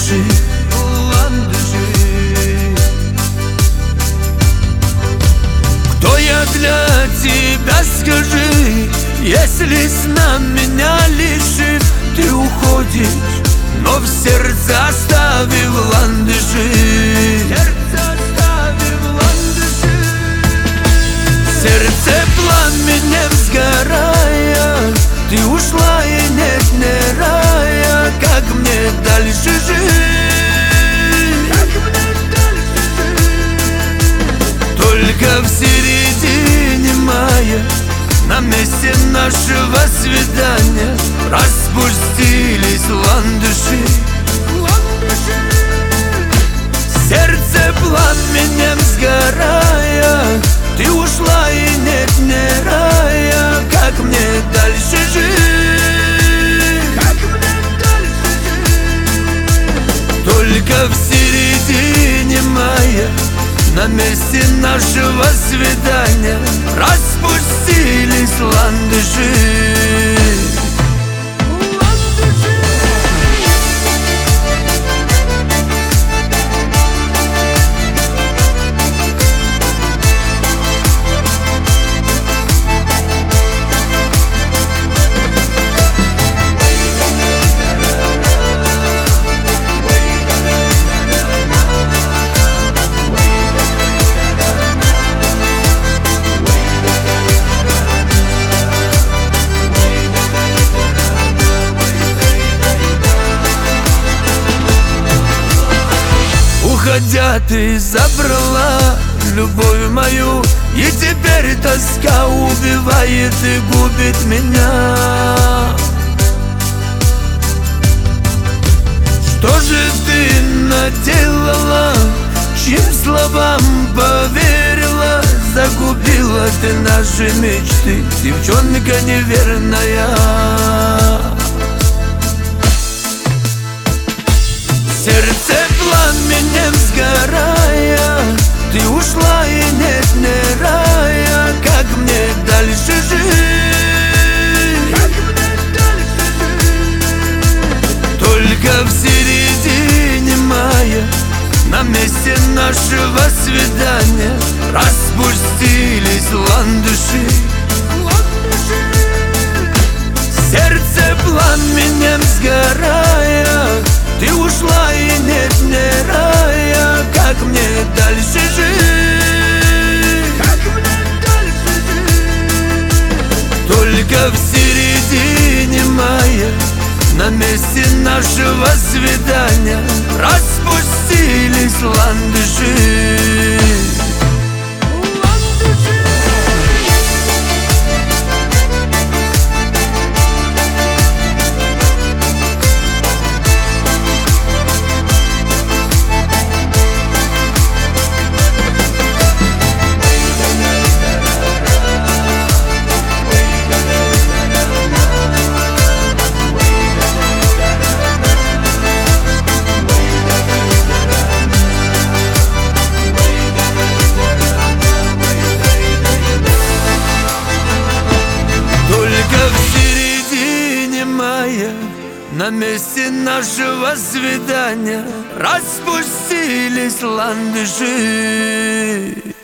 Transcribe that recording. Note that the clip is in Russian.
ландыши, ландыши. Кто я для тебя, скажи, если сна меня лишив? Ты уходишь, но в сердце оставив ландыши. Сердце пламенем сгорая, ты ушла и нет ни рая. Как мне дальше жить? Только в середине мая, на месте нашего свидания, распустились ландыши. Сердце пламенем сгорая, ты ушла и нет ни рая. Как мне дальше жить? Только в середине мая, на месте нашего свидания, распустились ландыши. Уходя, ты забрала любовь мою, и теперь тоска убивает и губит меня. Что же ты наделала, чьим словам поверила? Загубила ты наши мечты, девчонка неверная. Сердце пламенем сгорая, ты ушла и нет ни рая. Как мне дальше жить? Только в середине мая, на месте нашего свидания, распустились ландыши. Сердце пламенем сгорая, ты ушла и нет ни рая. Как мне дальше жить? Только в середине мая, на месте нашего свидания, распустились ландыши. На месте нашего свидания, распустились ландыши.